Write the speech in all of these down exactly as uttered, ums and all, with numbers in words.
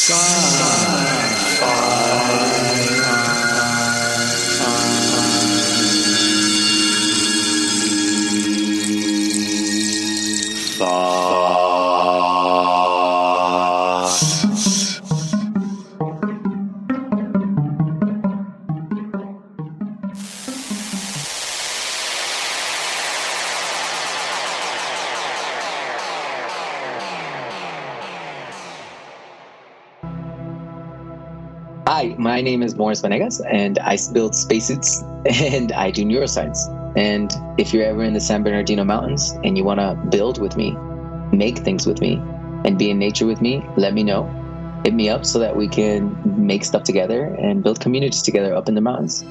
Hi, my name is Morris Vanegas, and I build spacesuits and I do neuroscience. And if you're ever in the San Bernardino Mountains and you want to build with me, make things with me, and be in nature with me, let me know. Hit me up so that we can make stuff together and build communities together up in the mountains.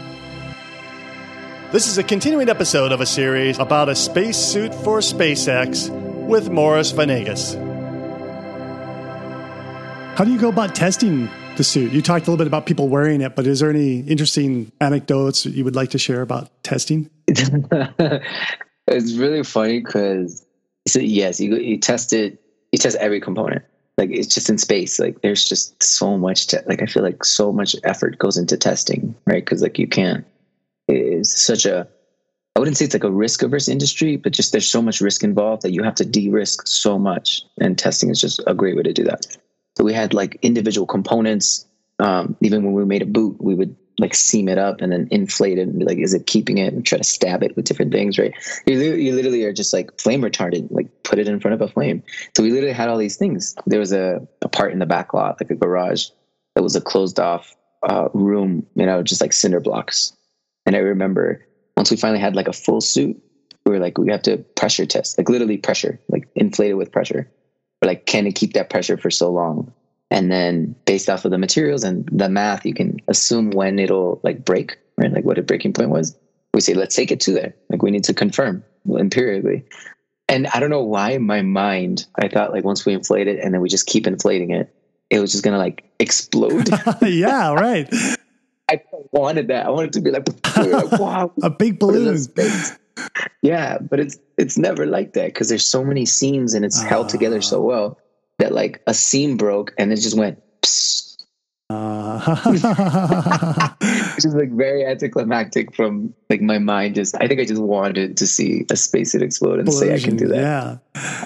This is a continuing episode of a series about a spacesuit for SpaceX with Morris Vanegas. How do you go about testing the suit? You talked a little bit about people wearing it, but is there any interesting anecdotes that you would like to share about testing? It's really funny because, so yes, you you test it, you test every component. Like, it's just in space. Like, there's just so much, te- like, I feel like so much effort goes into testing, right? Because, like, you can't, it's such a, I wouldn't say it's like a risk averse industry, but just there's so much risk involved that you have to de-risk so much. And testing is just a great way to do that. So we had like individual components. Um, even when we made a boot, we would like seam it up and then inflate it and be like, is it keeping it? And try to stab it with different things, right? You literally, you literally are just like flame retardant, like put it in front of a flame. So we literally had all these things. There was a, a part in the back lot, like a garage, that was a closed off uh, room, you know, just like cinder blocks. And I remember once we finally had like a full suit, we were like, we have to pressure test, like literally pressure, like inflate it with pressure. We're like, can it keep that pressure for so long? And then based off of the materials and the math, you can assume when it'll like break, right? Like what a breaking point was. We say, let's take it to there. Like we need to confirm empirically. And I don't know why in my mind, I thought like once we inflate it and then we just keep inflating it, it was just going to like explode. Yeah, right. I wanted that. I wanted to be like, we were like wow. A big balloon. Yeah, but it's it's never like that because there's so many seams and it's uh, held together so well that like a seam broke and it just went psst. Uh. Which is like very anticlimactic from like my mind. Just I think I just wanted to see a spacesuit explode and Explosion, say I can do that.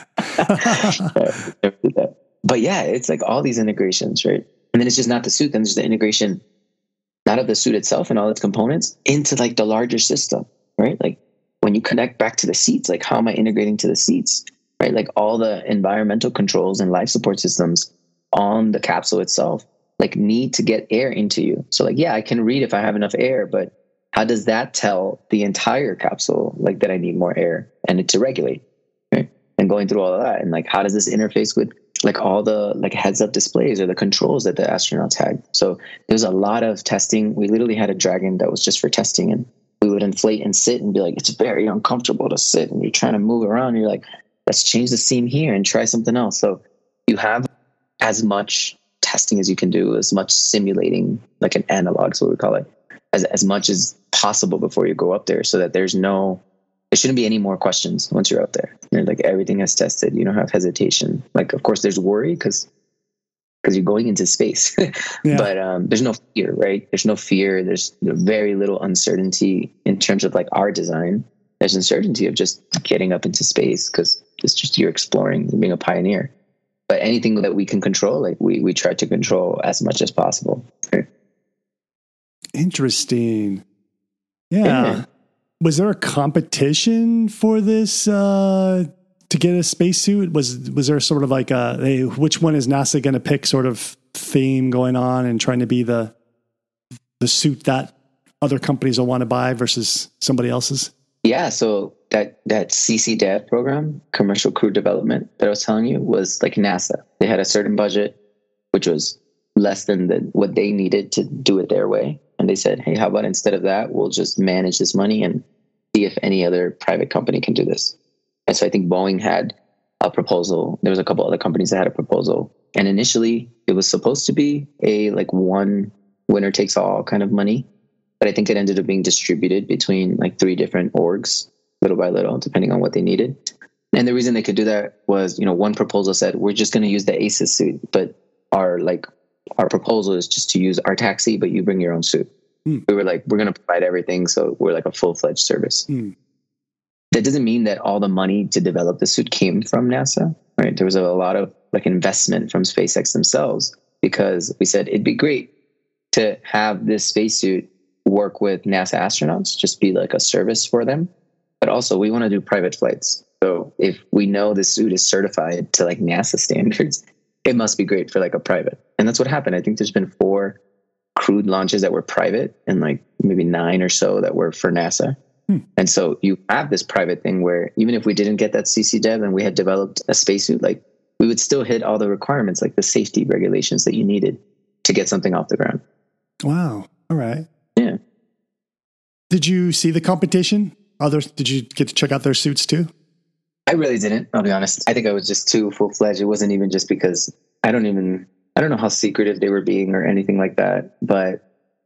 Yeah. that. But yeah, it's like all these integrations, right? And then it's just not the suit. Then there's the integration, not of the suit itself and all its components, into like the larger system, right? Like when you connect back to the seats, like how am I integrating to the seats, right? Like all the environmental controls and life support systems on the capsule itself, like need to get air into you. So like, yeah, I can read if I have enough air, but how does that tell the entire capsule, like that I need more air and it to regulate, right? And going through all of that. And like, how does this interface with like all the like heads up displays or the controls that the astronauts had? So there's a lot of testing. We literally had a Dragon that was just for testing, and we would inflate and sit and be like, it's very uncomfortable to sit. And you're trying to move around. And you're like, let's change the seam here and try something else. So you have as much testing as you can do, as much simulating, like an analog, so what we call it, as, as much as possible before you go up there, so that there's no, there shouldn't be any more questions once you're up there. You know, like everything is tested. You don't have hesitation. Like, of course, there's worry because because you're going into space, yeah. But um, there's no fear, right? There's no fear. There's very little uncertainty in terms of like our design. There's uncertainty of just getting up into space because it's just you're exploring, you're being a pioneer. But anything that we can control, like we we try to control as much as possible. Right? Interesting. Yeah. yeah. Was there a competition for this uh, to get a spacesuit? Was was there sort of like a, hey, which one is NASA going to pick sort of theme going on and trying to be the the suit that other companies will want to buy versus somebody else's? Yeah, so that that C C D E V program, Commercial Crew Development, that I was telling you, was like NASA. They had a certain budget, which was less than the, what they needed to do it their way. And they said, hey, how about instead of that, we'll just manage this money and see if any other private company can do this. And so I think Boeing had a proposal. There was a couple other companies that had a proposal. And initially, it was supposed to be a like one winner takes all kind of money. But I think it ended up being distributed between like three different orgs, little by little, depending on what they needed. And the reason they could do that was, you know, one proposal said, we're just going to use the ACES suit, but our like our proposal is just to use our taxi, but you bring your own suit. Mm. We were like, we're going to provide everything. So we're like a full-fledged service. Mm. That doesn't mean that all the money to develop the suit came from NASA, right? There was a lot of like investment from SpaceX themselves, because we said it'd be great to have this spacesuit work with NASA astronauts, just be like a service for them. But also we want to do private flights. So if we know the suit is certified to like NASA standards, it must be great for like a private. And that's what happened. I think there's been four crewed launches that were private and like maybe nine or so that were for NASA. Hmm. And so you have this private thing where even if we didn't get that C C dev and we had developed a spacesuit, like we would still hit all the requirements, like the safety regulations that you needed to get something off the ground. Wow. All right. Yeah. Did you see the competition? Others, did you get to check out their suits too? I really didn't, I'll be honest. I think I was just too full-fledged. It wasn't even just because I don't even, I don't know how secretive they were being or anything like that. But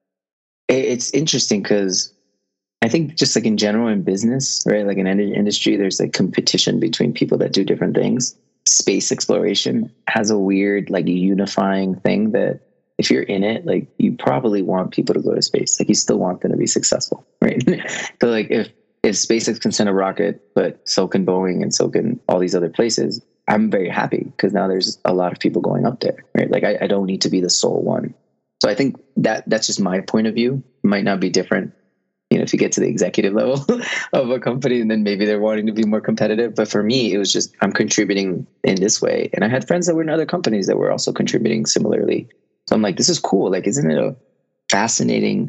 it's interesting because I think just like in general in business, right? Like in any industry, there's like competition between people that do different things. Space exploration has a weird like unifying thing that if you're in it, like you probably want people to go to space. Like you still want them to be successful, right? So like if, if SpaceX can send a rocket, but so can Boeing and so can all these other places, I'm very happy because now there's a lot of people going up there, right? Like I, I don't need to be the sole one. So I think that that's just my point of view. It might not be different, you know, if you get to the executive level of a company and then maybe they're wanting to be more competitive. But for me, it was just, I'm contributing in this way. And I had friends that were in other companies that were also contributing similarly. So I'm like, this is cool. Like, isn't it a fascinating,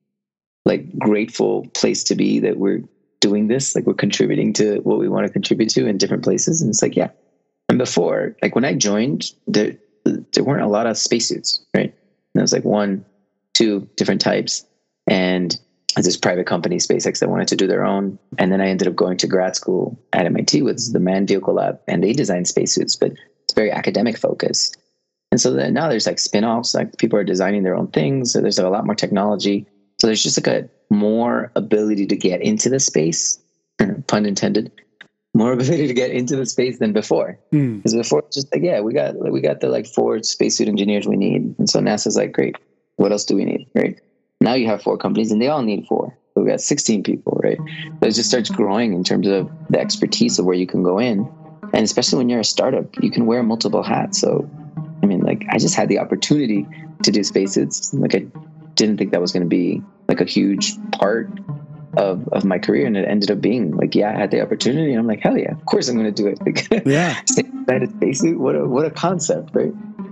like grateful place to be that we're doing this? Like we're contributing to what we want to contribute to in different places. And it's like, yeah. And before, like when I joined, there, there weren't a lot of spacesuits, right? And there was like one, two different types. And this private company, SpaceX, that wanted to do their own. And then I ended up going to grad school at M I T with the Manned Vehicle Lab, and they designed spacesuits, but it's very academic focused. And so then now there's like spin-offs, like people are designing their own things. So there's like a lot more technology. So there's just like a more ability to get into the space, pun intended, more ability to get into the space than before. Mm. Because before it's just like, yeah, we got, we got the like four spacesuit engineers we need. And so NASA's like, great, what else do we need, right? Now you have four companies and they all need four. So we got sixteen people, right? So it just starts growing in terms of the expertise of where you can go in. And especially when you're a startup, you can wear multiple hats. So, I mean, like I just had the opportunity to do spacesuits. Like I didn't think that was going to be like a huge part of, of my career. And it ended up being like, yeah, I had the opportunity. And I'm like, hell yeah, of course I'm going to do it. Like, yeah. Inside a spacesuit, what a, what a concept, right?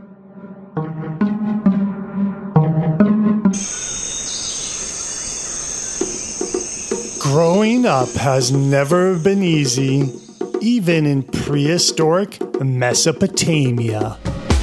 Growing up has never been easy, even in prehistoric Mesopotamia.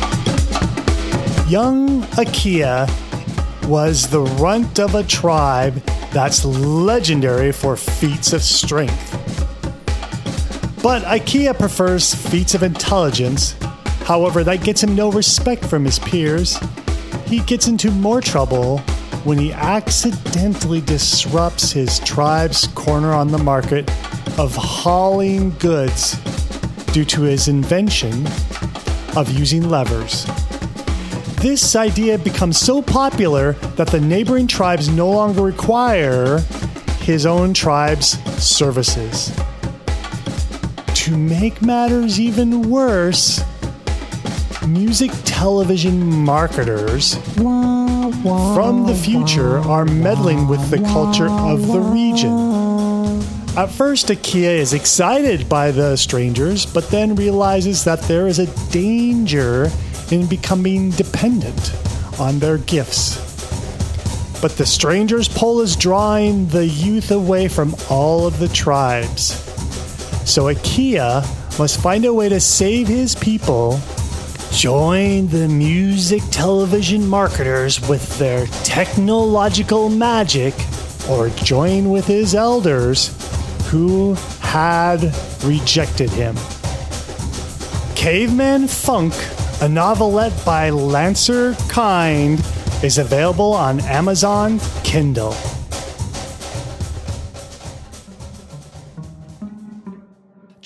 Young Akia was the runt of a tribe that's legendary for feats of strength. But Akia prefers feats of intelligence. However, that gets him no respect from his peers. He gets into more trouble when he accidentally disrupts his tribe's corner on the market of hauling goods due to his invention of using levers. This idea becomes so popular that the neighboring tribes no longer require his own tribe's services. To make matters even worse, music television marketers from the future are meddling with the culture of the region. At first, Akia is excited by the strangers, but then realizes that there is a danger in becoming dependent on their gifts. But the strangers' pull is drawing the youth away from all of the tribes. So Akia must find a way to save his people, join the music television marketers with their technological magic, or join with his elders who had rejected him. Caveman Funk, a novelette by Lancer Kind, is available on Amazon Kindle.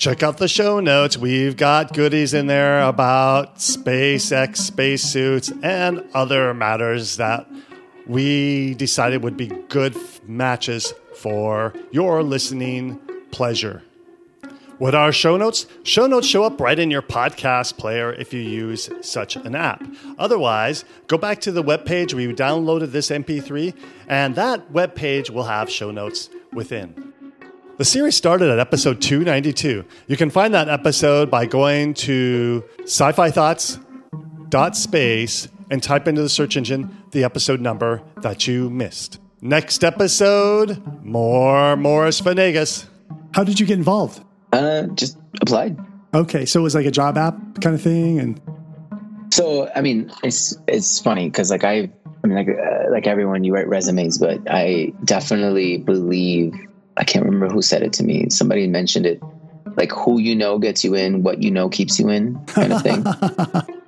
Check out the show notes. We've got goodies in there about SpaceX spacesuits and other matters that we decided would be good matches for your listening pleasure. What are show notes? Show notes show up right in your podcast player if you use such an app. Otherwise, go back to the webpage where you downloaded this M P three, and that webpage will have show notes within. The series started at episode two ninety-two. You can find that episode by going to sci-fi thoughts dot space and type into the search engine the episode number that you missed. Next episode, more Morris Venegas. How did you get involved? Uh, just applied. Okay, so it was like a job app kind of thing, and so I mean, it's it's funny because like I, I mean, like uh, like everyone, you write resumes, but I definitely believe. I can't remember who said it to me. Somebody mentioned it, like who you know gets you in, what you know keeps you in, kind of thing.